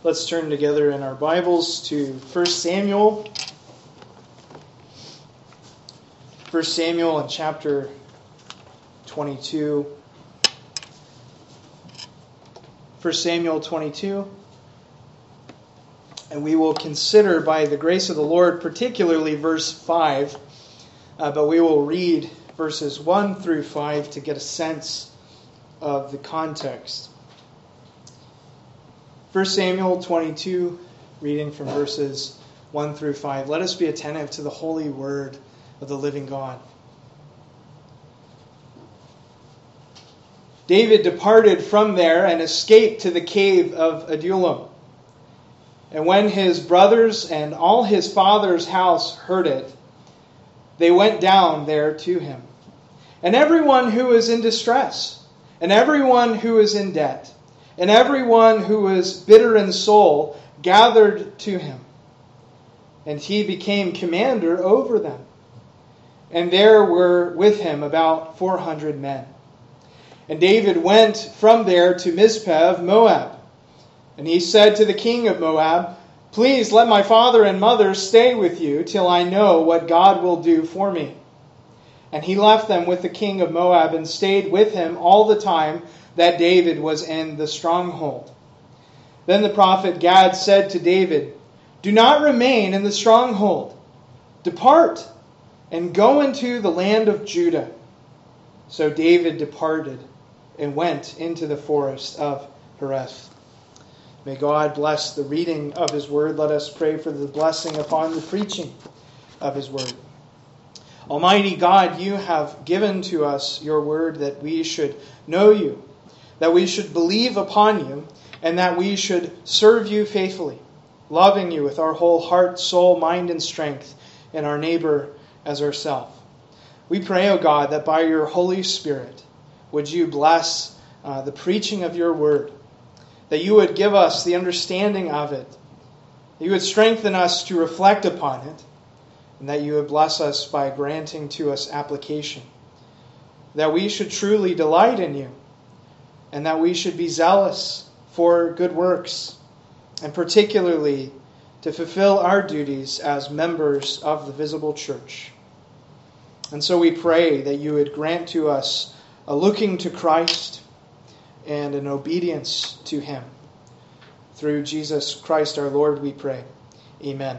Let's turn together in our Bibles to 1 Samuel. 1 Samuel in chapter 22. 1 Samuel 22. And we will consider, by the grace of the Lord, particularly verse 5. But we will read verses 1 through 5 to get a sense of the context. 1 Samuel 22, reading from verses 1 through 5. Let us be attentive to the holy word of the living God. David departed from there and escaped to the cave of Adullam. And when his brothers and all his father's house heard it, they went down there to him. And everyone who was in distress, and everyone who was in debt, and everyone who was bitter in soul gathered to him. And he became commander over them. And there were with him about 400 men. And David went from there to Mizpeh of Moab. And he said to the king of Moab, "Please let my father and mother stay with you till I know what God will do for me." And he left them with the king of Moab and stayed with him all the time that David was in the stronghold. Then the prophet Gad said to David, "Do not remain in the stronghold. Depart and go into the land of Judah." So David departed and went into the forest of Hereth. May God bless the reading of His word. Let us pray for the blessing upon the preaching of His word. Almighty God, you have given to us your word that we should know you, that we should believe upon you, and that we should serve you faithfully, loving you with our whole heart, soul, mind, and strength, and our neighbor as ourselves. We pray, O God, that by your Holy Spirit, would you bless the preaching of your word, that you would give us the understanding of it, that you would strengthen us to reflect upon it, and that you would bless us by granting to us application, that we should truly delight in you, and that we should be zealous for good works, and particularly to fulfill our duties as members of the visible church. And so we pray that you would grant to us a looking to Christ and an obedience to Him. Through Jesus Christ our Lord we pray. Amen.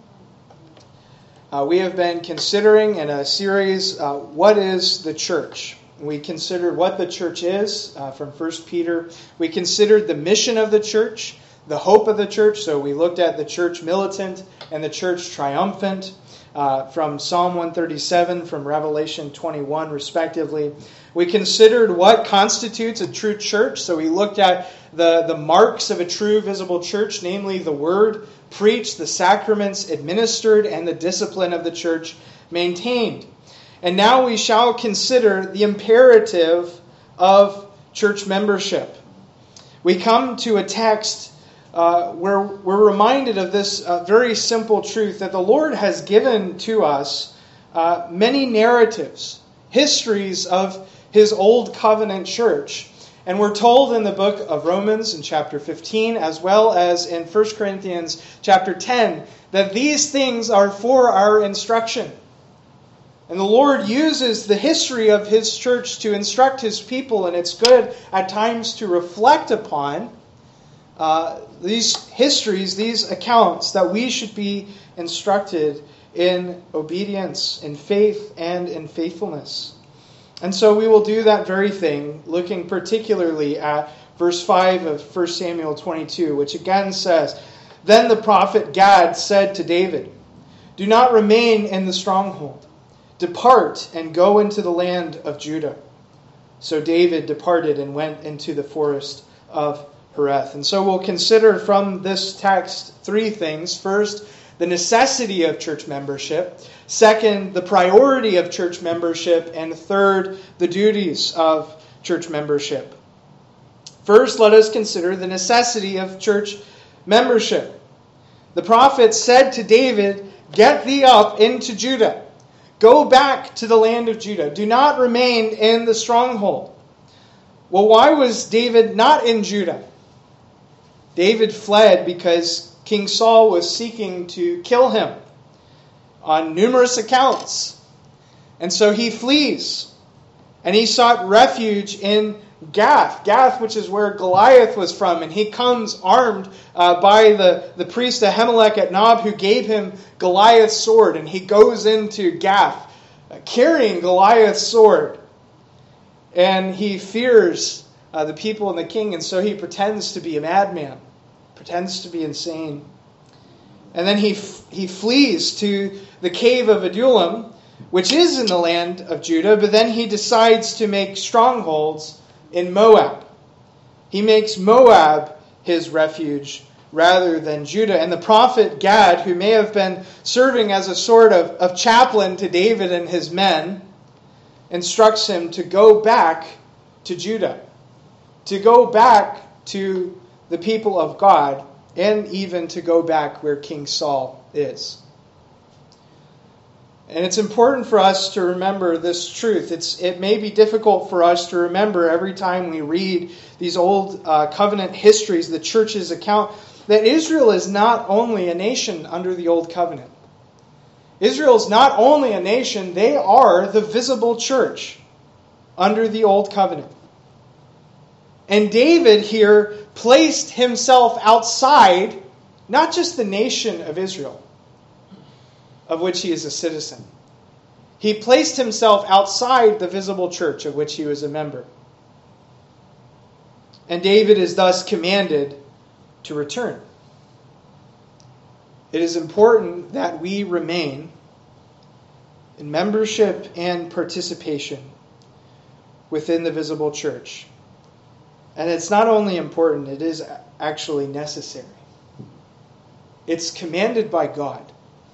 We have been considering in a series, what is the church? We considered what the church is from 1 Peter. We considered the mission of the church, the hope of the church. So we looked at the church militant and the church triumphant from Psalm 137, from Revelation 21, respectively. We considered what constitutes a true church. So we looked at the marks of a true visible church, namely the word preached, the sacraments administered, and the discipline of the church maintained. And now we shall consider the imperative of church membership. We come to a text where we're reminded of this very simple truth that the Lord has given to us many narratives, histories of His old covenant church. And we're told in the book of Romans in chapter 15, as well as in 1 Corinthians chapter 10, that these things are for our instruction. And the Lord uses the history of His church to instruct His people, and it's good at times to reflect upon these histories, these accounts, that we should be instructed in obedience, in faith, and in faithfulness. And so we will do that very thing, looking particularly at verse 5 of 1 Samuel 22, which again says, "Then the prophet Gad said to David, 'Do not remain in the stronghold. Depart and go into the land of Judah.' So David departed and went into the forest of Hereth." And so we'll consider from this text three things. First, the necessity of church membership. Second, the priority of church membership. And third, the duties of church membership. First, let us consider the necessity of church membership. The prophet said to David, "Get thee up into Judah. Go back to the land of Judah. Do not remain in the stronghold." Well, why was David not in Judah? David fled because King Saul was seeking to kill him on numerous accounts. And so he flees. And he sought refuge in Gath. Gath, which is where Goliath was from. And he comes armed by the priest Ahimelech at Nob, who gave him Goliath's sword. And he goes into Gath carrying Goliath's sword. And he fears the people and the king. And so he pretends to be a madman. Pretends to be insane. And then he flees to the cave of Adullam, which is in the land of Judah, but then he decides to make strongholds in Moab. He makes Moab his refuge rather than Judah. And the prophet Gad, who may have been serving as a sort of chaplain to David and his men, instructs him to go back to Judah, to go back to the people of God, and even to go back where King Saul is. And it's important for us to remember this truth. It may be difficult for us to remember every time we read these old covenant histories, the church's account, that Israel is not only a nation under the old covenant. Israel is not only a nation, they are the visible church under the old covenant. And David here placed himself outside, not just the nation of Israel, of which he is a citizen. He placed himself outside the visible church of which he was a member. And David is thus commanded to return. It is important that we remain in membership and participation within the visible church. And it's not only important, it is actually necessary. It's commanded by God.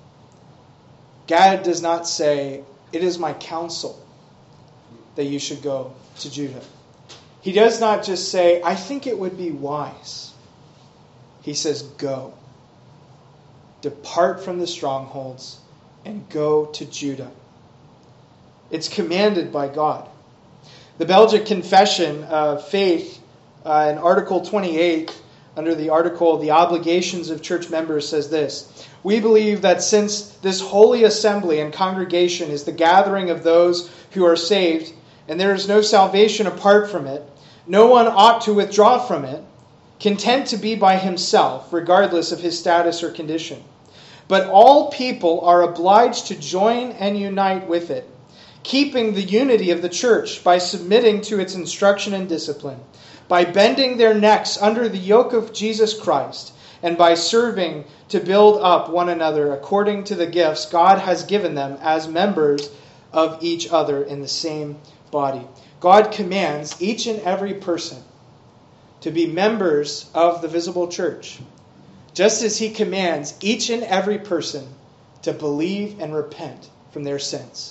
Gad does not say, "It is my counsel that you should go to Judah." He does not just say, "I think it would be wise." He says, "Go. Depart from the strongholds and go to Judah." It's commanded by God. The Belgic Confession of Faith in Article 28, under the article, "The Obligations of Church Members," says this: "We believe that since this holy assembly and congregation is the gathering of those who are saved, and there is no salvation apart from it, no one ought to withdraw from it, content to be by himself, regardless of his status or condition. But all people are obliged to join and unite with it, keeping the unity of the church by submitting to its instruction and discipline, by bending their necks under the yoke of Jesus Christ, and by serving to build up one another according to the gifts God has given them as members of each other in the same body." God commands each and every person to be members of the visible church, just as he commands each and every person to believe and repent from their sins.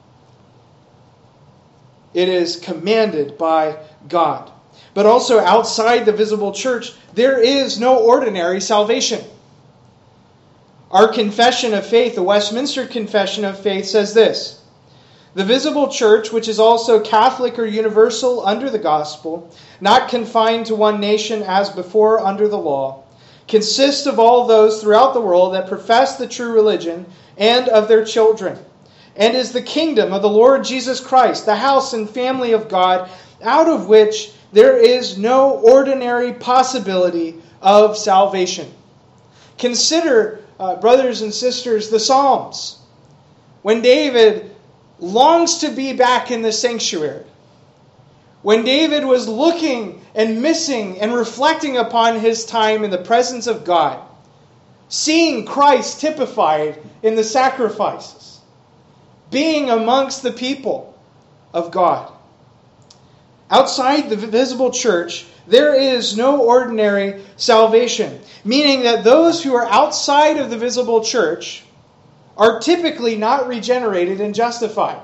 It is commanded by God. But also outside the visible church, there is no ordinary salvation. Our confession of faith, the Westminster Confession of Faith, says this: "The visible church, which is also Catholic or universal under the gospel, not confined to one nation as before under the law, consists of all those throughout the world that profess the true religion and of their children, and is the kingdom of the Lord Jesus Christ, the house and family of God, out of which there is no ordinary possibility of salvation." Consider, brothers and sisters, the Psalms. When David longs to be back in the sanctuary, when David was looking and missing and reflecting upon his time in the presence of God, seeing Christ typified in the sacrifices, being amongst the people of God. Outside the visible church, there is no ordinary salvation, meaning that those who are outside of the visible church are typically not regenerated and justified.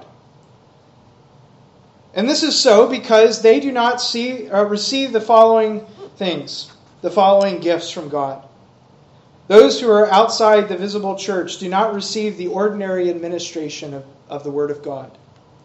And this is so because they do not receive the following things, the following gifts from God. Those who are outside the visible church do not receive the ordinary administration of the Word of God.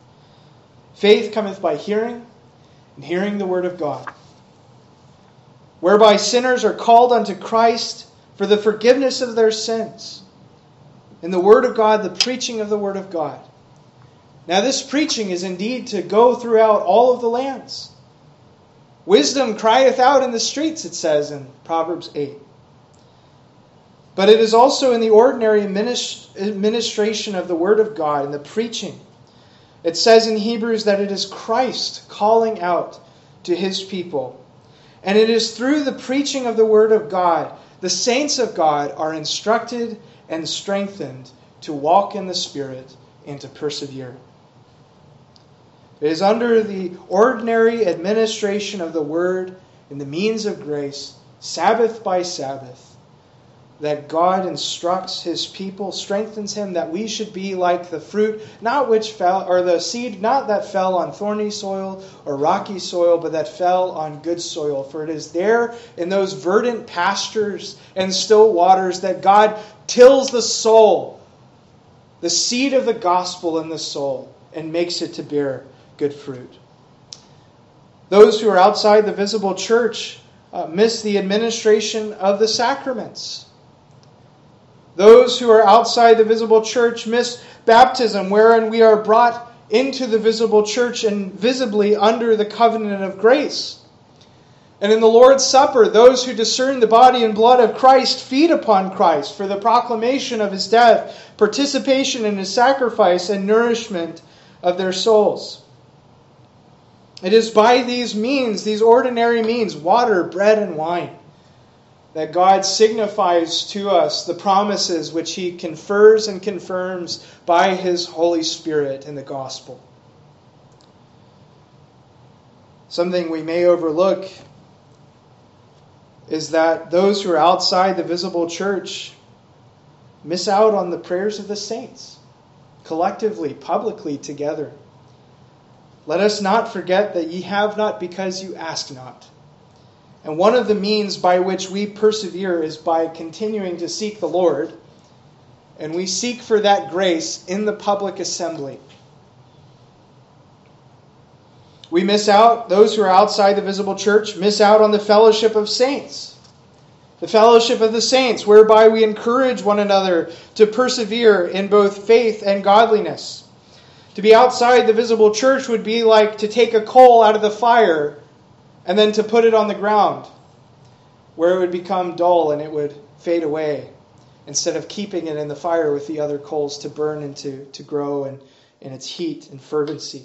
Faith cometh by hearing, and hearing the Word of God. whereby sinners are called unto Christ for the forgiveness of their sins. In the Word of God, the preaching of the Word of God. Now this preaching is indeed to go throughout all of the lands. Wisdom crieth out in the streets, it says in Proverbs 8. But it is also in the ordinary administration of the Word of God, in the preaching. It says in Hebrews that it is Christ calling out to His people. And it is through the preaching of the Word of God, the saints of God are instructed and strengthened to walk in the Spirit and to persevere. It is under the ordinary administration of the Word and the means of grace, Sabbath by Sabbath, that God instructs His people, strengthens him, that we should be like the fruit, not which fell, or the seed, not that fell on thorny soil or rocky soil, but that fell on good soil. For it is there in those verdant pastures and still waters that God tills the soul, the seed of the gospel in the soul, and makes it to bear good fruit. Those who are outside the visible church miss the administration of the sacraments. Those who are outside the visible church miss baptism, wherein we are brought into the visible church and visibly under the covenant of grace. And in the Lord's Supper, those who discern the body and blood of Christ feed upon Christ for the proclamation of His death, participation in His sacrifice, and nourishment of their souls. It is by these means, these ordinary means, water, bread, and wine, that God signifies to us the promises which He confers and confirms by His Holy Spirit in the gospel. Something we may overlook is that those who are outside the visible church miss out on the prayers of the saints, collectively, publicly, together. Let us not forget that ye have not because you ask not. And one of the means by which we persevere is by continuing to seek the Lord. And we seek for that grace in the public assembly. We miss out, those who are outside the visible church, miss out on the fellowship of saints. The fellowship of the saints, whereby we encourage one another to persevere in both faith and godliness. To be outside the visible church would be like to take a coal out of the fire and then to put it on the ground, where it would become dull and it would fade away, instead of keeping it in the fire with the other coals to burn and to grow in its heat and fervency.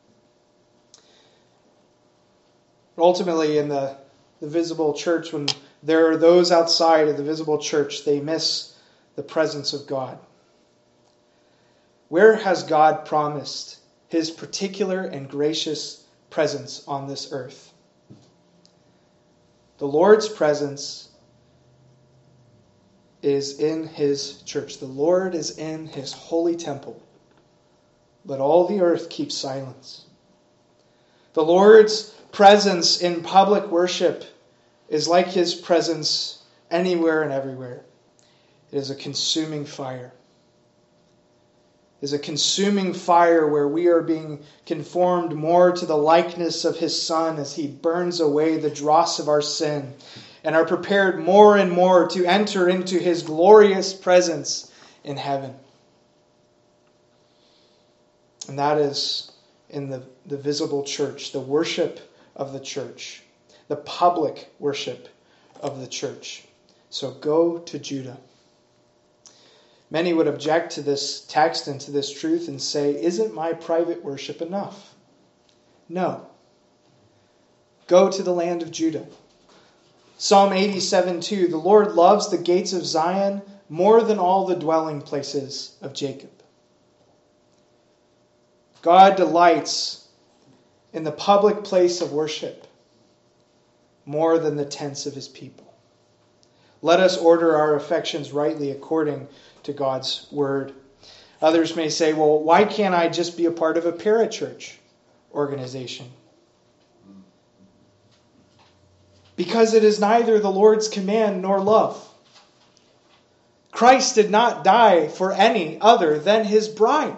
But ultimately, in the visible church, when there are those outside of the visible church, they miss the presence of God. Where has God promised His particular and gracious presence on this earth? The Lord's presence is in His church. The Lord is in His holy temple. But all the earth keeps silence. The Lord's presence in public worship is like His presence anywhere and everywhere. It is a consuming fire. It is a consuming fire where we are being conformed more to the likeness of His Son as He burns away the dross of our sin, and are prepared more and more to enter into His glorious presence in heaven. And that is in the visible church, the worship of the church, the public worship of the church. So go to Judah. Many would object to this text and to this truth and say, isn't my private worship enough? No. Go to the land of Judah. Psalm 87:2, the Lord loves the gates of Zion more than all the dwelling places of Jacob. God delights in the public place of worship more than the tents of His people. Let us order our affections rightly according to God's word. Others may say, well, why can't I just be a part of a parachurch organization? Because it is neither the Lord's command nor love. Christ did not die for any other than His bride.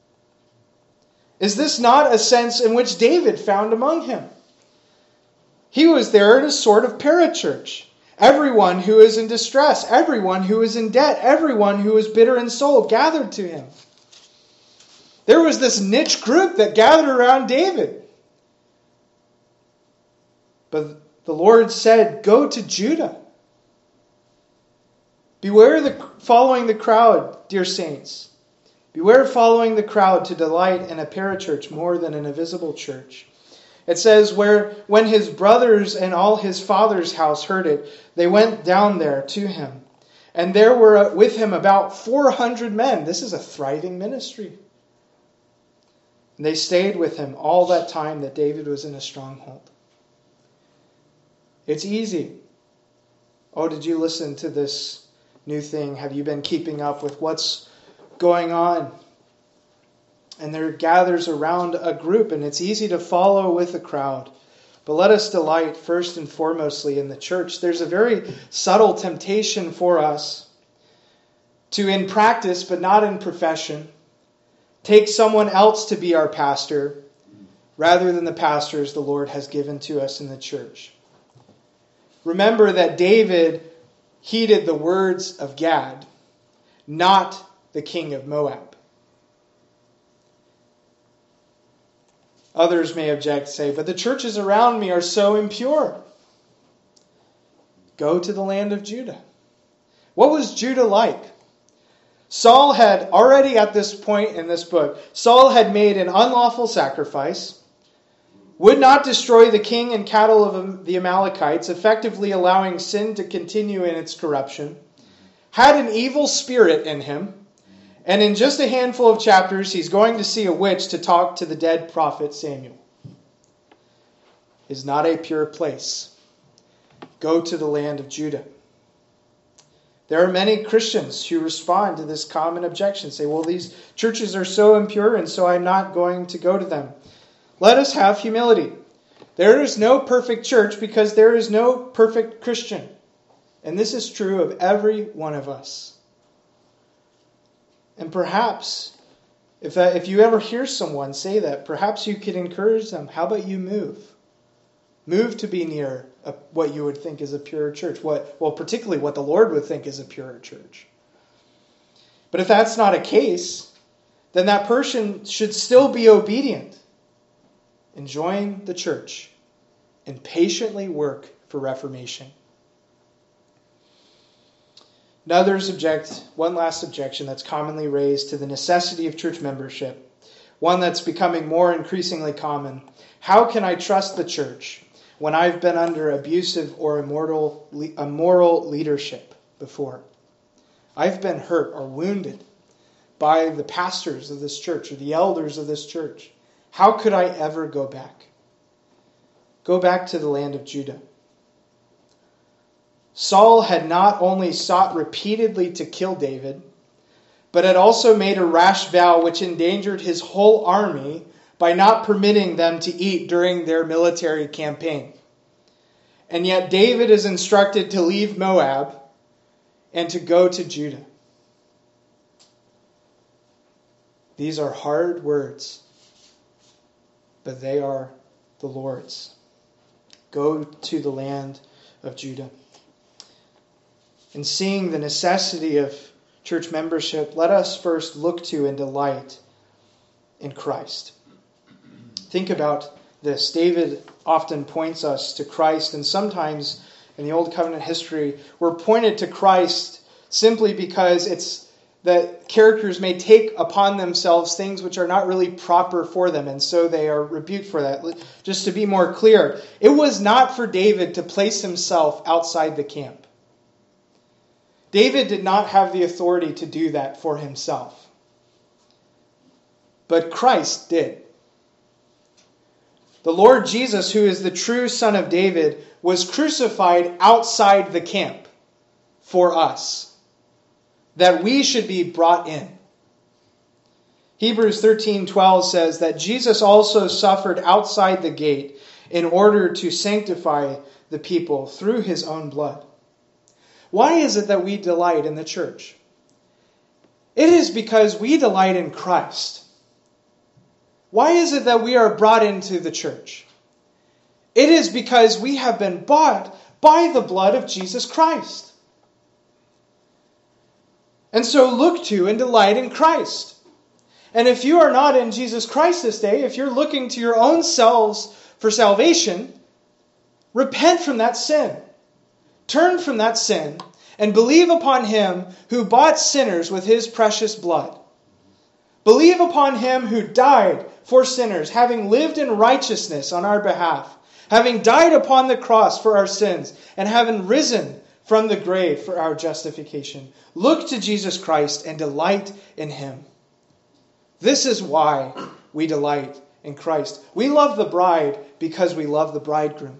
Is this not a sense in which David found among him? He was there in a sort of parachurch. Everyone who is in distress, everyone who is in debt, everyone who is bitter in soul gathered to him. There was this niche group that gathered around David. But the Lord said, go to Judah. Beware following the crowd, dear saints. Beware following the crowd to delight in a parachurch more than in a visible church. It says, when his brothers and all his father's house heard it, they went down there to him. And there were with him about 400 men. This is a thriving ministry. And they stayed with him all that time that David was in a stronghold. It's easy. Oh, did you listen to this new thing? Have you been keeping up with what's going on? And there gathers around a group, and it's easy to follow with the crowd. But let us delight first and foremostly in the church. There's a very subtle temptation for us to, in practice but not in profession, take someone else to be our pastor rather than the pastors the Lord has given to us in the church. Remember that David heeded the words of Gad, not the king of Moab. Others may object, say, but the churches around me are so impure. Go to the land of Judah. What was Judah like? Saul had already at this point in this book, Saul had made an unlawful sacrifice, would not destroy the king and cattle of the Amalekites, effectively allowing sin to continue in its corruption, had an evil spirit in him, and in just a handful of chapters, he's going to see a witch to talk to the dead prophet Samuel. Is not a pure place. Go to the land of Judah. There are many Christians who respond to this common objection, say, well, these churches are so impure, and so I'm not going to go to them. Let us have humility. There is no perfect church because there is no perfect Christian. And this is true of every one of us. And perhaps, if you ever hear someone say that, perhaps you could encourage them. How about you move? Move to be near what you would think is a pure church. Particularly what the Lord would think is a pure church. But if that's not a case, then that person should still be obedient and join the church and patiently work for reformation. Others object, one last objection that's commonly raised to the necessity of church membership, one that's becoming more increasingly common. How can I trust the church when I've been under abusive or immoral leadership before? I've been hurt or wounded by the pastors of this church or the elders of this church. How could I ever go back? Go back to the land of Judah. Saul had not only sought repeatedly to kill David, but had also made a rash vow which endangered his whole army by not permitting them to eat during their military campaign. And yet David is instructed to leave Moab and to go to Judah. These are hard words, but they are the Lord's. Go to the land of Judah. In seeing the necessity of church membership, let us first look to and delight in Christ. Think about this. David often points us to Christ, and sometimes in the Old Covenant history, we're pointed to Christ simply because it's that characters may take upon themselves things which are not really proper for them, and so they are rebuked for that. Just to be more clear, it was not for David to place himself outside the camp. David did not have the authority to do that for himself. But Christ did. The Lord Jesus, who is the true Son of David, was crucified outside the camp for us, that we should be brought in. Hebrews 13:12 says that Jesus also suffered outside the gate in order to sanctify the people through his own blood. Why is it that we delight in the church? It is because we delight in Christ. Why is it that we are brought into the church? It is because we have been bought by the blood of Jesus Christ. And so look to and delight in Christ. And if you are not in Jesus Christ this day, if you're looking to your own selves for salvation, repent from that sin. Turn from that sin and believe upon Him who bought sinners with His precious blood. Believe upon Him who died for sinners, having lived in righteousness on our behalf, having died upon the cross for our sins, and having risen from the grave for our justification. Look to Jesus Christ and delight in Him. This is why we delight in Christ. We love the bride because we love the bridegroom.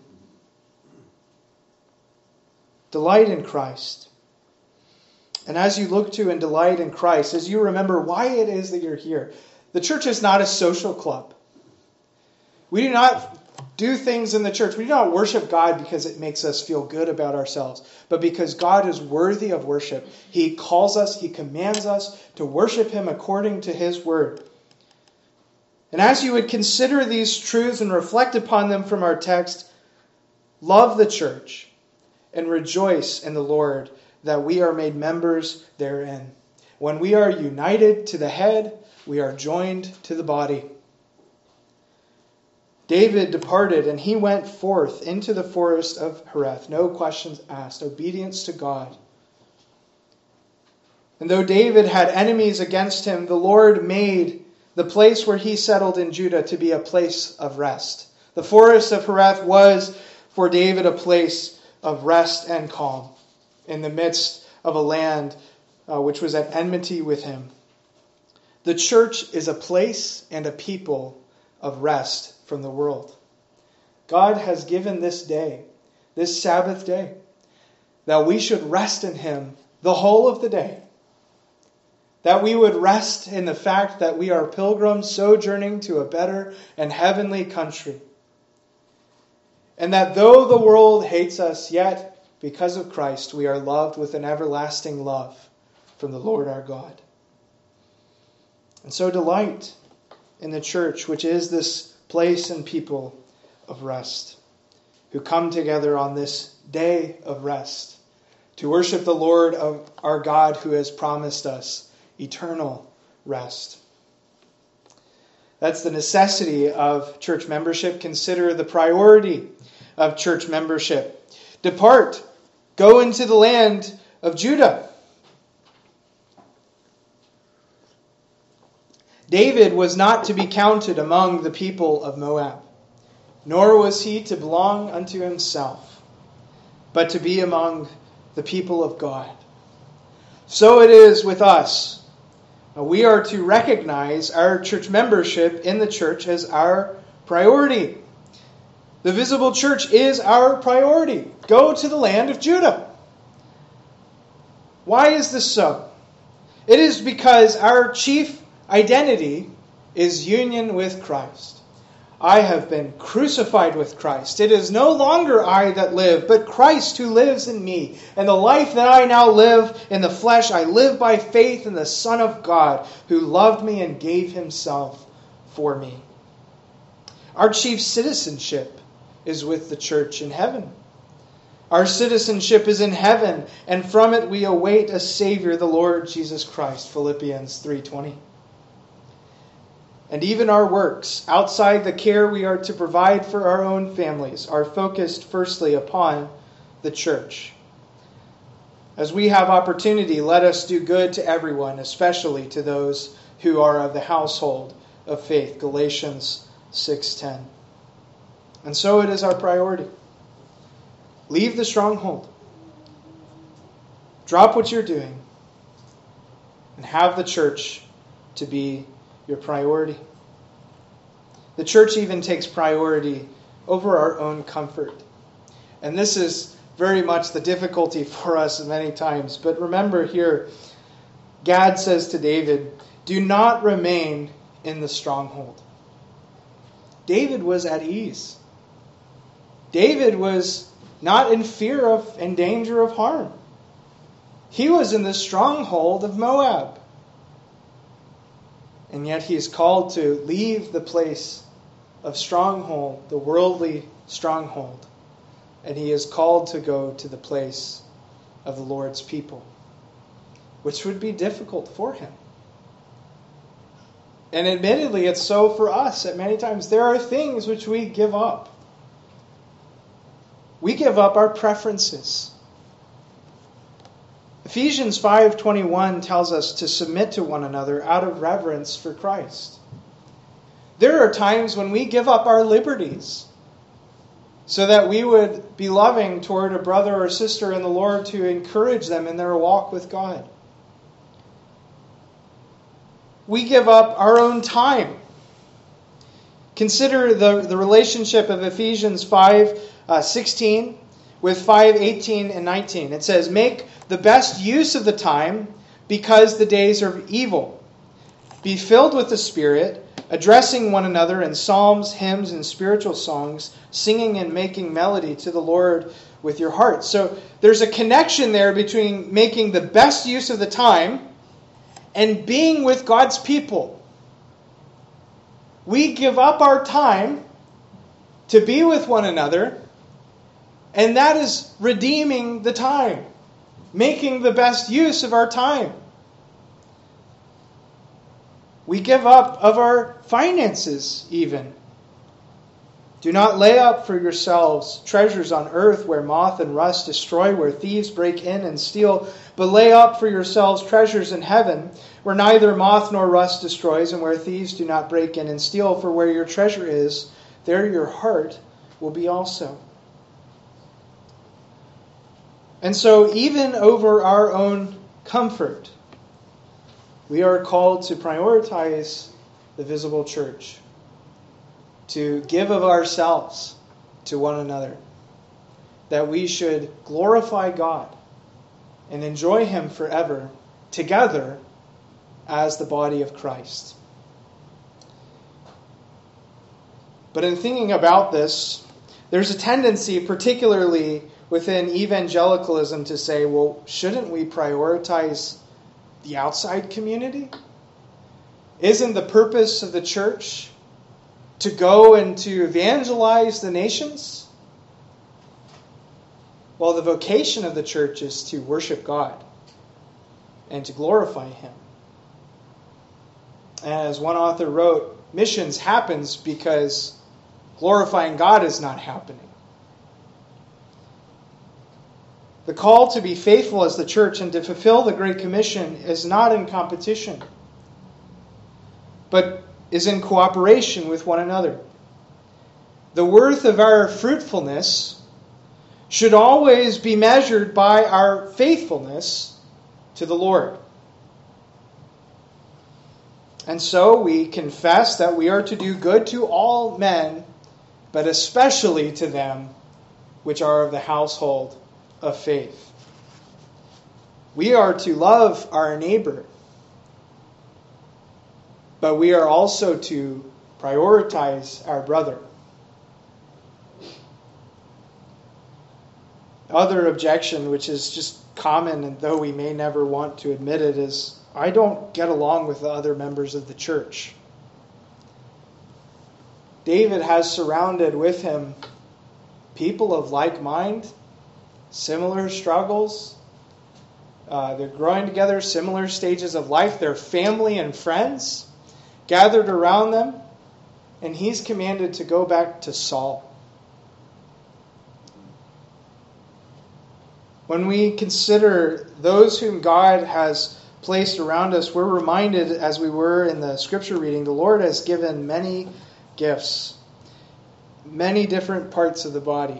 Delight in Christ. And as you look to and delight in Christ, as you remember why it is that you're here, the church is not a social club. We do not do things in the church. We do not worship God because it makes us feel good about ourselves, but because God is worthy of worship. He calls us, He commands us to worship Him according to His word. And as you would consider these truths and reflect upon them from our text, love the church and rejoice in the Lord that we are made members therein. When we are united to the head, we are joined to the body. David departed, and he went forth into the forest of Hereth. No questions asked. Obedience to God. And though David had enemies against him, the Lord made the place where he settled in Judah to be a place of rest. The forest of Hereth was for David a place of rest and calm in the midst of a land which was at enmity with him. The church is a place and a people of rest from the world. God has given this day, this Sabbath day, that we should rest in Him the whole of the day. That we would rest in the fact that we are pilgrims sojourning to a better and heavenly country. And that though the world hates us, yet because of Christ we are loved with an everlasting love from the Lord our God. And so delight in the church, which is this place and people of rest, who come together on this day of rest to worship the Lord of our God, who has promised us eternal rest. That's the necessity of church membership. Consider the priority of church membership. Depart, go into the land of Judah. David was not to be counted among the people of Moab, nor was he to belong unto himself, but to be among the people of God. So it is with us. We are to recognize our church membership in the church as our priority. The visible church is our priority. Go to the land of Judah. Why is this so? It is because our chief identity is union with Christ. I have been crucified with Christ. It is no longer I that live, but Christ who lives in me. And the life that I now live in the flesh, I live by faith in the Son of God, who loved me and gave Himself for me. Our chief citizenship is with the church in heaven. Our citizenship is in heaven, and from it we await a Savior, the Lord Jesus Christ. Philippians 3:20. And even our works, outside the care we are to provide for our own families, are focused firstly upon the church. As we have opportunity, let us do good to everyone, especially to those who are of the household of faith. Galatians 6:10. And so it is our priority. Leave the stronghold. Drop what you're doing and have the church to be your priority. The church even takes priority over our own comfort. And this is very much the difficulty for us many times. But remember here, Gad says to David, do not remain in the stronghold. David was at ease. David was not in fear of and danger of harm. He was in the stronghold of Moab. And yet he is called to leave the place of stronghold, the worldly stronghold, and he is called to go to the place of the Lord's people, which would be difficult for him. And admittedly, it's so for us at many times. There are things which we give up. We give up our preferences. Ephesians 5:21 tells us to submit to one another out of reverence for Christ. There are times when we give up our liberties so that we would be loving toward a brother or sister in the Lord to encourage them in their walk with God. We give up our own time. Consider the relationship of Ephesians 5:16 with 5:18 and 19. It says, "Make the best use of the time because the days are evil. Be filled with the Spirit, addressing one another in psalms, hymns, and spiritual songs, singing and making melody to the Lord with your heart." So there's a connection there between making the best use of the time and being with God's people. We give up our time to be with one another, and that is redeeming the time, making the best use of our time. We give up of our finances even. "Do not lay up for yourselves treasures on earth where moth and rust destroy, where thieves break in and steal, but lay up for yourselves treasures in heaven where neither moth nor rust destroys and where thieves do not break in and steal. For where your treasure is, there your heart will be also." And so even over our own comfort, we are called to prioritize the visible church, to give of ourselves to one another, that we should glorify God and enjoy Him forever together as the body of Christ. But in thinking about this, there's a tendency, particularly within evangelicalism, to say, well, shouldn't we prioritize the outside community? Isn't the purpose of the church to go and to evangelize the nations? Well, the vocation of the church is to worship God and to glorify Him. As one author wrote, missions happens because glorifying God is not happening. The call to be faithful as the church and to fulfill the Great Commission is not in competition, but is in cooperation with one another. The worth of our fruitfulness should always be measured by our faithfulness to the Lord. And so we confess that we are to do good to all men, but especially to them which are of the household of faith. We are to love our neighbor, but we are also to prioritize our brother. Other objection, which is just common, and though we may never want to admit it, is I don't get along with the other members of the church. David has surrounded with him people of like mind, similar struggles. They're growing together, similar stages of life. They're family and friends gathered around them. And he's commanded to go back to Saul. When we consider those whom God has placed around us, we're reminded, as we were in the scripture reading, the Lord has given many gifts, many different parts of the body.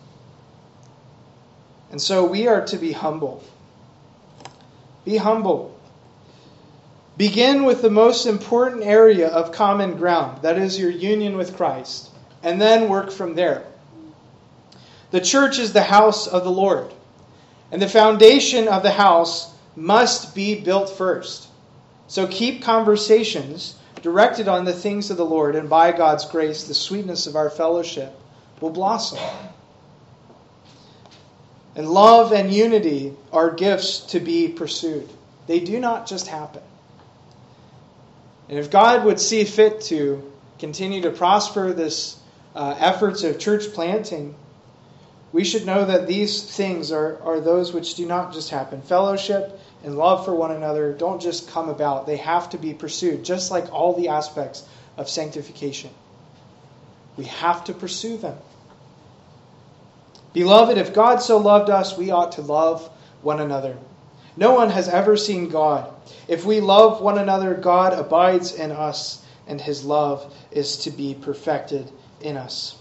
And so we are to be humble. Be humble. Begin with the most important area of common ground, that is your union with Christ, and then work from there. The church is the house of the Lord, and the foundation of the house must be built first. So keep conversations directed on the things of the Lord, and by God's grace, the sweetness of our fellowship will blossom. And love and unity are gifts to be pursued. They do not just happen. And if God would see fit to continue to prosper this efforts of church planting, we should know that these things are those which do not just happen. Fellowship and love for one another don't just come about. They have to be pursued, just like all the aspects of sanctification. We have to pursue them. Beloved, if God so loved us, we ought to love one another. No one has ever seen God. If we love one another, God abides in us, and his love is to be perfected in us.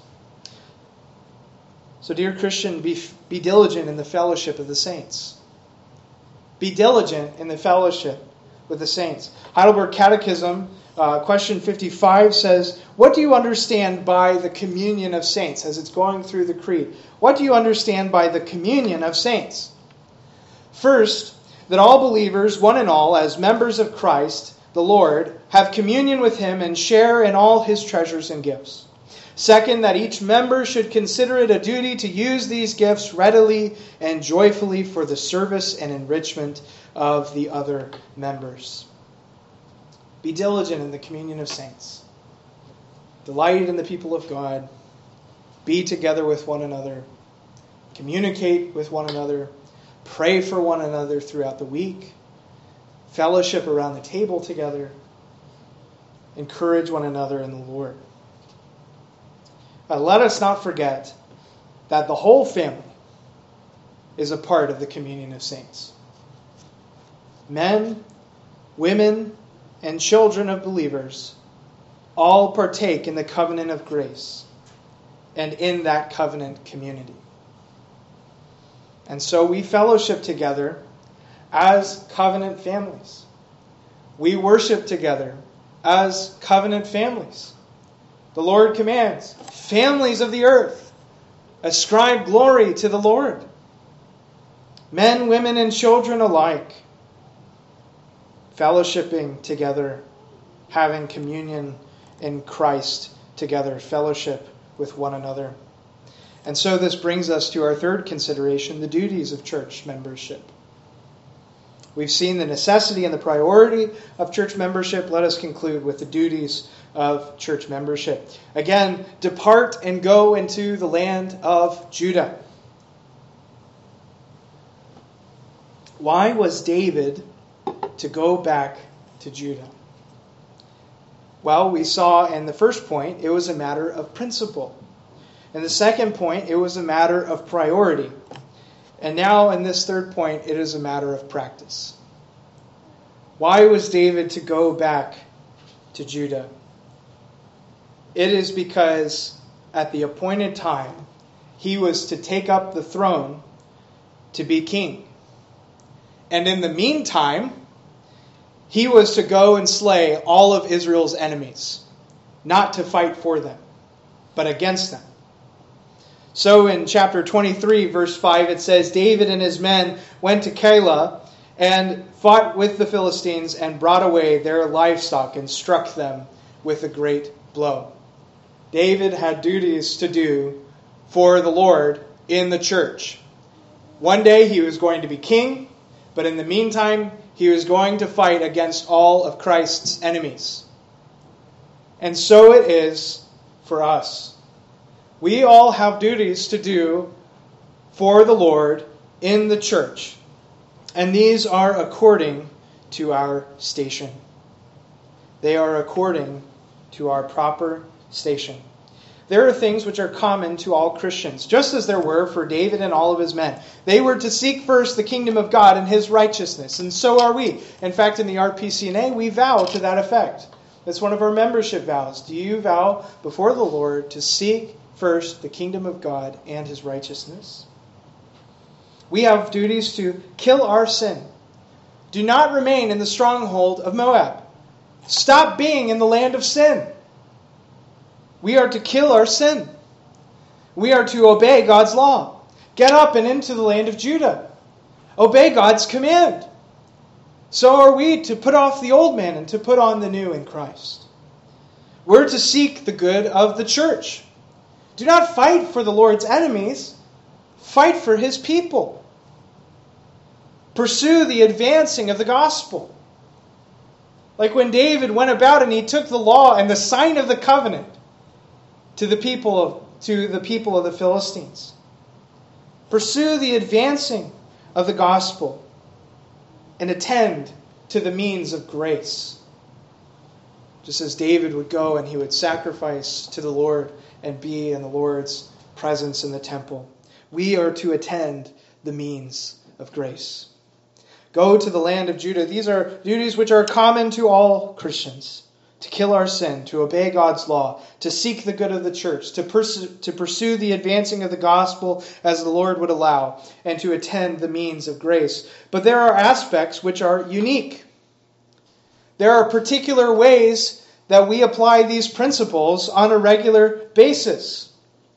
So, dear Christian, be diligent in the fellowship of the saints. Be diligent in the fellowship with the saints. Heidelberg Catechism, question 55 says, what do you understand by the communion of saints? As it's going through the creed. What do you understand by the communion of saints? First, that all believers, one and all, as members of Christ, the Lord, have communion with him and share in all his treasures and gifts. Second, that each member should consider it a duty to use these gifts readily and joyfully for the service and enrichment of the other members. Be diligent in the communion of saints. Delight in the people of God. Be together with one another. Communicate with one another. Pray for one another throughout the week. Fellowship around the table together. Encourage one another in the Lord. Let us not forget that the whole family is a part of the communion of saints. Men, women, and children of believers all partake in the covenant of grace and in that covenant community. And so we fellowship together as covenant families. We worship together as covenant families. The Lord commands, families of the earth, ascribe glory to the Lord. Men, women, and children alike, fellowshipping together, having communion in Christ together, fellowship with one another. And so this brings us to our third consideration, the duties of church membership. We've seen the necessity and the priority of church membership. Let us conclude with the duties of church membership. Again, depart and go into the land of Judah. Why was David to go back to Judah? Well, we saw in the first point, it was a matter of principle. In the second point, it was a matter of priority. And now in this third point, it is a matter of practice. Why was David to go back to Judah? It is because at the appointed time, he was to take up the throne to be king. And in the meantime, he was to go and slay all of Israel's enemies, not to fight for them, but against them. So in chapter 23, verse 5, it says, David and his men went to Keilah and fought with the Philistines and brought away their livestock and struck them with a great blow. David had duties to do for the Lord in the church. One day he was going to be king, but in the meantime, he was going to fight against all of Christ's enemies. And so it is for us. We all have duties to do for the Lord in the church. And these are according to our station. They are according to our proper station. There are things which are common to all Christians, just as there were for David and all of his men. They were to seek first the kingdom of God and his righteousness, and so are we. In fact, in the RPCNA, we vow to that effect. That's one of our membership vows. Do you vow before the Lord to seek first the kingdom of God and his righteousness? We have duties to kill our sin. Do not remain in the stronghold of Moab. Stop being in the land of sin. We are to kill our sin. We are to obey God's law. Get up and into the land of Judah. Obey God's command. So are we to put off the old man and to put on the new in Christ. We're to seek the good of the church. Do not fight for the Lord's enemies. Fight for his people. Pursue the advancing of the gospel. Like when David went about and he took the law and the sign of the covenant to the people of the Philistines. Pursue the advancing of the gospel and attend to the means of grace. Just as David would go and he would sacrifice to the Lord and be in the Lord's presence in the temple, we are to attend the means of grace. Go to the land of Judah. These are duties which are common to all Christians. To kill our sin, to obey God's law, to seek the good of the church, to pursue the advancing of the gospel as the Lord would allow, and to attend the means of grace. But there are aspects which are unique. There are particular ways that we apply these principles on a regular basis.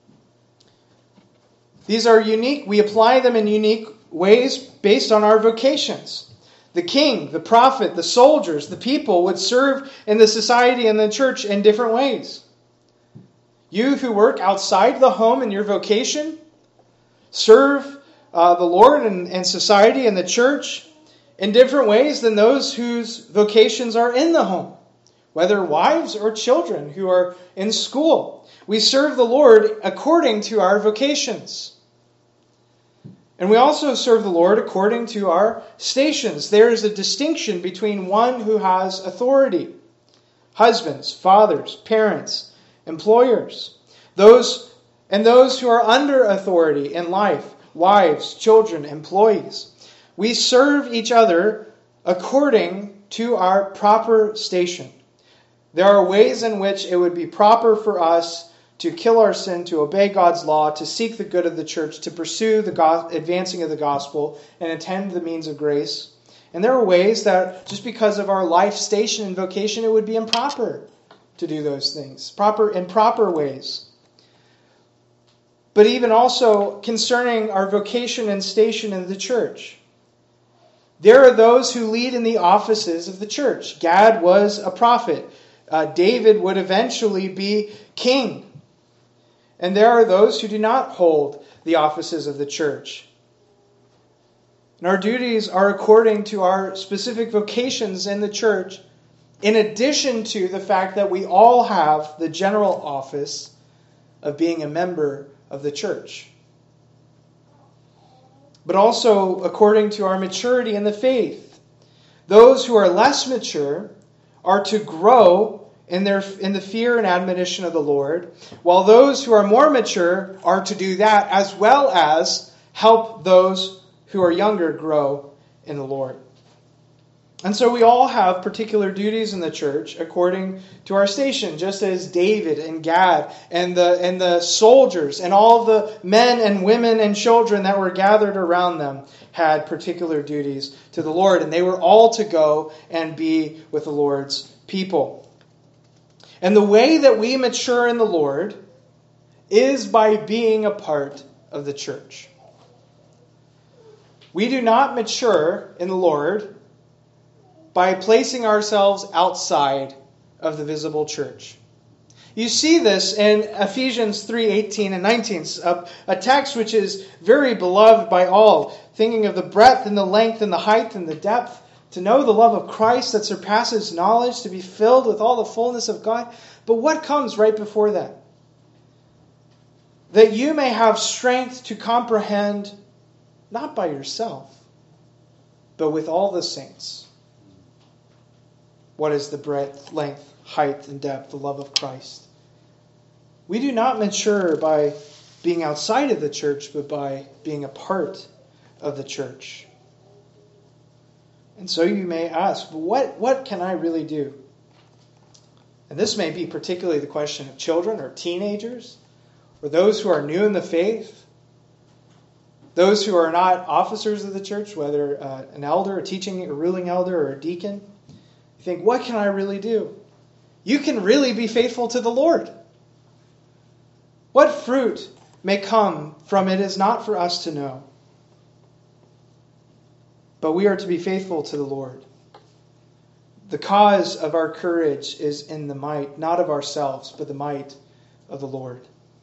These are unique. We apply them in unique ways based on our vocations. The king, the prophet, the soldiers, the people would serve in the society and the church in different ways. You who work outside the home in your vocation, serve the Lord and society and the church in different ways than those whose vocations are in the home, whether wives or children who are in school. We serve the Lord according to our vocations. And we also serve the Lord according to our stations. There is a distinction between one who has authority, husbands, fathers, parents, employers, those who are under authority in life, wives, children, employees. We serve each other according to our proper station. There are ways in which it would be proper for us to kill our sin, to obey God's law, to seek the good of the church, to pursue the advancing of the gospel, and attend the means of grace. And there are ways that just because of our life station and vocation, it would be improper to do those things, in proper ways. But even also concerning our vocation and station in the church, there are those who lead in the offices of the church. Gad was a prophet. David would eventually be king. And there are those who do not hold the offices of the church. And our duties are according to our specific vocations in the church, in addition to the fact that we all have the general office of being a member of the church. But also according to our maturity in the faith. Those who are less mature are to grow in the fear and admonition of the Lord, while those who are more mature are to do that as well as help those who are younger grow in the Lord. And so we all have particular duties in the church according to our station, just as David and Gad and the soldiers and all the men and women and children that were gathered around them had particular duties to the Lord, and they were all to go and be with the Lord's people. And the way that we mature in the Lord is by being a part of the church. We do not mature in the Lord by placing ourselves outside of the visible church. You see this in Ephesians 3:18 and 19, a text which is very beloved by all, thinking of the breadth and the length and the height and the depth, to know the love of Christ that surpasses knowledge, to be filled with all the fullness of God. But what comes right before that? That you may have strength to comprehend, not by yourself, but with all the saints, what is the breadth, length, height, and depth, the love of Christ. We do not mature by being outside of the church, but by being a part of the church. And so you may ask, what can I really do? And this may be particularly the question of children or teenagers, or those who are new in the faith, those who are not officers of the church, whether an elder, a teaching, a ruling elder, or a deacon. You think, what can I really do? You can really be faithful to the Lord. What fruit may come from it is not for us to know. But we are to be faithful to the Lord. The cause of our courage is in the might, not of ourselves, but the might of the Lord.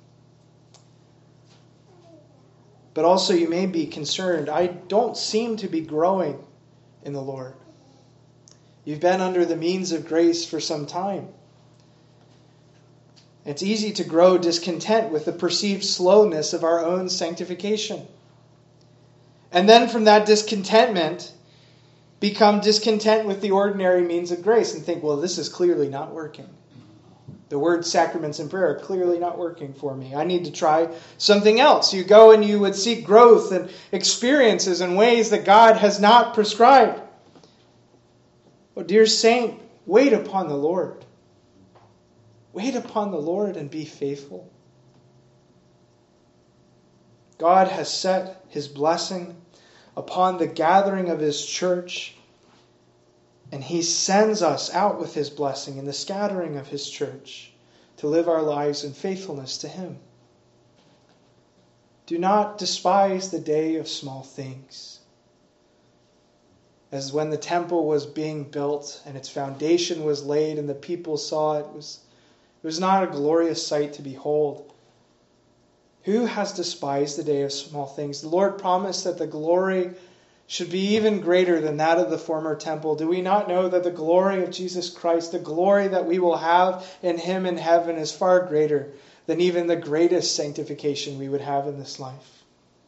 But also you may be concerned, I don't seem to be growing in the Lord. You've been under the means of grace for some time. It's easy to grow discontent with the perceived slowness of our own sanctification. And then from that discontentment, become discontent with the ordinary means of grace and think, well, this is clearly not working. The word sacraments and prayer are clearly not working for me. I need to try something else. You go and you would seek growth and experiences in ways that God has not prescribed. Oh, dear saint, wait upon the Lord. Wait upon the Lord and be faithful. God has set His blessing upon the gathering of His church, and He sends us out with His blessing in the scattering of His church to live our lives in faithfulness to Him. Do not despise the day of small things. As when the temple was being built and its foundation was laid and the people saw it, it was not a glorious sight to behold. Who has despised the day of small things? The Lord promised that the glory should be even greater than that of the former temple. Do we not know that the glory of Jesus Christ, the glory that we will have in Him in heaven, is far greater than even the greatest sanctification we would have in this life?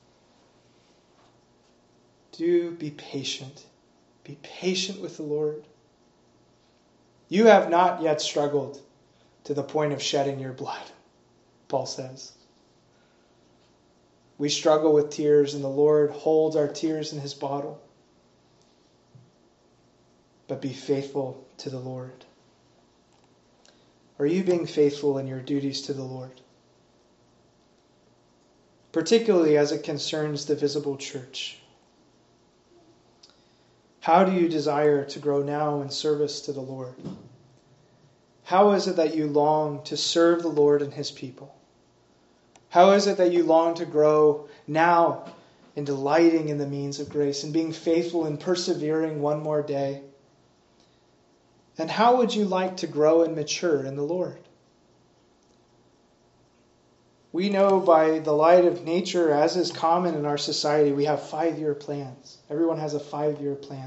Do be patient. Be patient with the Lord. You have not yet struggled to the point of shedding your blood, Paul says. We struggle with tears, and the Lord holds our tears in His bottle. But be faithful to the Lord. Are you being faithful in your duties to the Lord? Particularly as it concerns the visible church. How do you desire to grow now in service to the Lord? How is it that you long to serve the Lord and His people? How is it that you long to grow now in delighting in the means of grace and being faithful and persevering one more day? And how would you like to grow and mature in the Lord? We know by the light of nature, as is common in our society, we have 5-year plans. Everyone has a 5-year plan.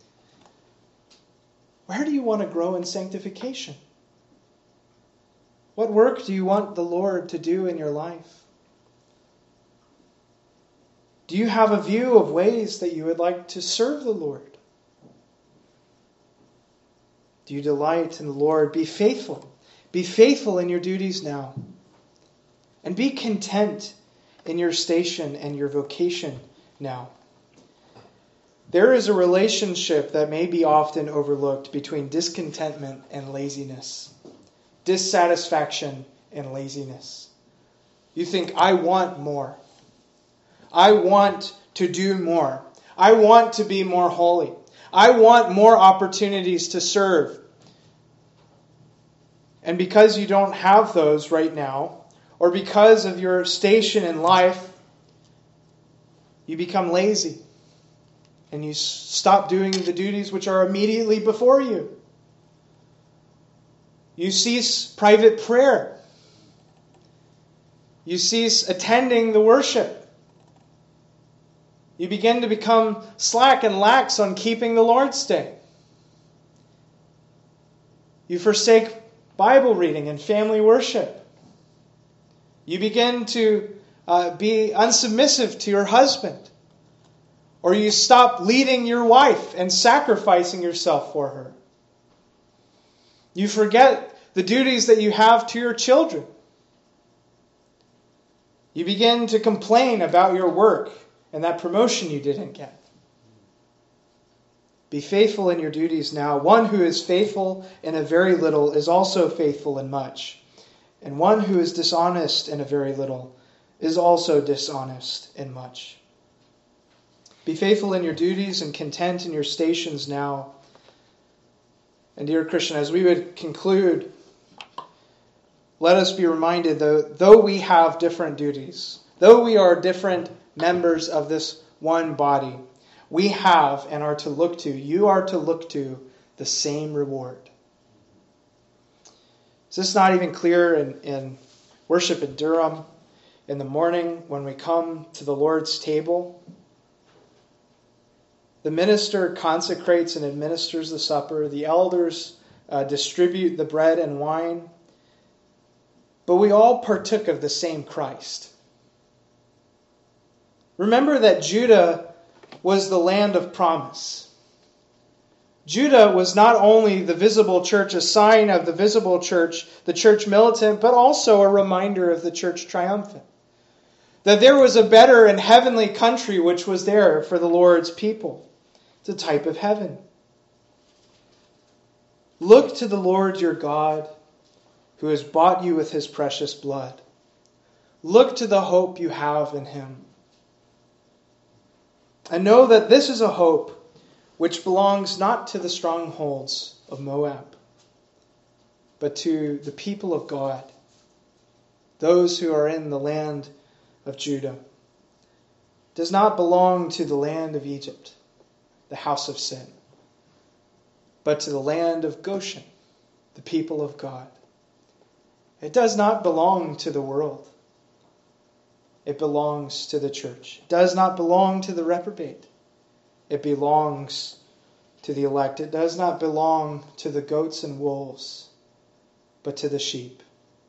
Where do you want to grow in sanctification? What work do you want the Lord to do in your life? Do you have a view of ways that you would like to serve the Lord? Do you delight in the Lord? Be faithful. Be faithful in your duties now. And be content in your station and your vocation now. There is a relationship that may be often overlooked between discontentment and laziness. Dissatisfaction and laziness. You think, I want more. I want to do more. I want to be more holy. I want more opportunities to serve. And because you don't have those right now, or because of your station in life, you become lazy. And you stop doing the duties which are immediately before you. You cease private prayer. You cease attending the worship. You begin to become slack and lax on keeping the Lord's Day. You forsake Bible reading and family worship. You begin to be unsubmissive to your husband. Or you stop leading your wife and sacrificing yourself for her. You forget the duties that you have to your children. You begin to complain about your work and that promotion you didn't get. Be faithful in your duties now. One who is faithful in a very little is also faithful in much. And one who is dishonest in a very little is also dishonest in much. Be faithful in your duties and content in your stations now. And dear Christian, as we would conclude, let us be reminded, though we have different duties, though we are different members of this one body, we have and are to look to, you are to look to the same reward. Is this not even clear in worship in Durham in the morning when we come to the Lord's table? The minister consecrates and administers the supper. The elders distribute the bread and wine. But we all partook of the same Christ. Remember that Judah was the land of promise. Judah was not only the visible church, a sign of the visible church, the church militant, but also a reminder of the church triumphant. That there was a better and heavenly country which was there for the Lord's people. It's a type of heaven. Look to the Lord your God, who has bought you with his precious blood. Look to the hope you have in him. And know that this is a hope which belongs not to the strongholds of Moab, but to the people of God, those who are in the land of Judah. It does not belong to the land of Egypt, the house of sin, but to the land of Goshen, the people of God. It does not belong to the world. It belongs to the church. It does not belong to the reprobate. It belongs to the elect. It does not belong to the goats and wolves, but to the sheep.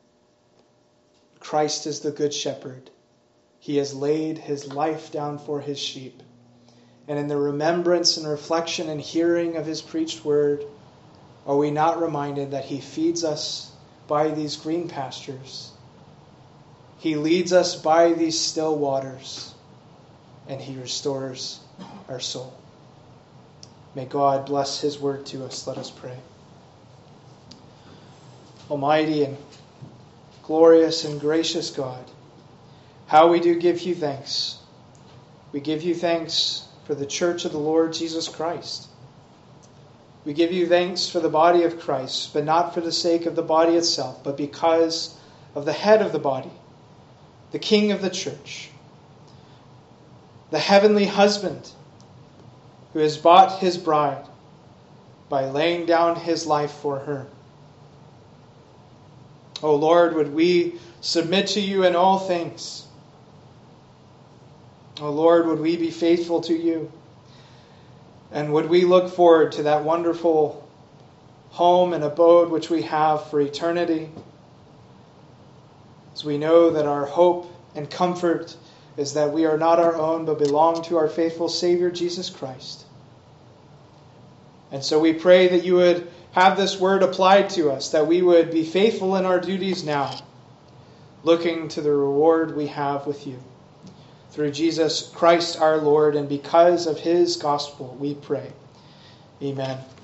Christ is the good shepherd. He has laid his life down for his sheep. And in the remembrance and reflection and hearing of his preached word, are we not reminded that he feeds us by these green pastures? He leads us by these still waters, and he restores our soul. May God bless his word to us. Let us pray. Almighty and glorious and gracious God, how we do give you thanks. We give you thanks for the church of the Lord Jesus Christ. We give you thanks for the body of Christ, but not for the sake of the body itself, but because of the head of the body, the King of the church, the heavenly husband who has bought his bride by laying down his life for her. O Lord, would we submit to you in all things? O Lord, would we be faithful to you? And would we look forward to that wonderful home and abode which we have for eternity? As we know that our hope and comfort is that we are not our own, but belong to our faithful Savior, Jesus Christ. And so we pray that you would have this word applied to us, that we would be faithful in our duties now, looking to the reward we have with you. Through Jesus Christ our Lord, and because of his gospel, we pray. Amen.